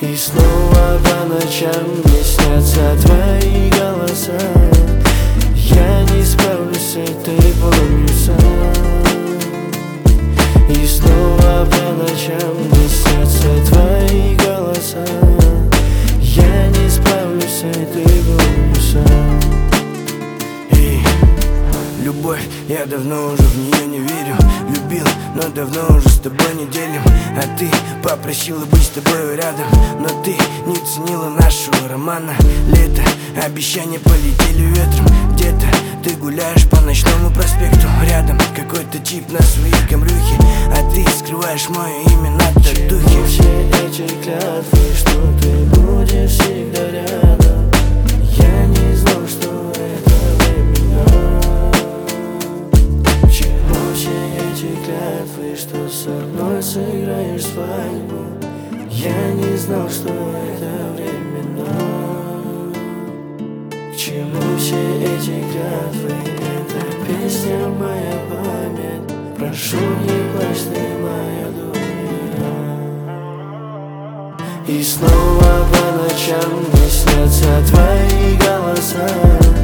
И снова по ночам мне снятся твои голоса. Я не справлюсь с этой болью сам. И снова по ночам мне снятся твои голоса. Я не справлюсь с этой болью сам. Эй, любовь, я давно уже в нее не верю. Любил, но давно уже с тобой не делим. А ты попросила быть с тобой рядом, но ты не ценила нашего романа. Лето, обещания полетели ветром. Где-то ты гуляешь по ночному проспекту. Рядом какой-то тип на своей камрюхе, а ты скрываешь мое имя на татухе. Все эти клятвы, что ты будешь всегда рядом. Я не знал, что это временно. К чему все эти клятвы, что со мной сыграешь свадьбу? Я не знал, что это временно. К чему все эти клятвы? Это песня моя память. Прошу, не плачь, ты моя дуня. И снова по ночам мне снятся твои голоса.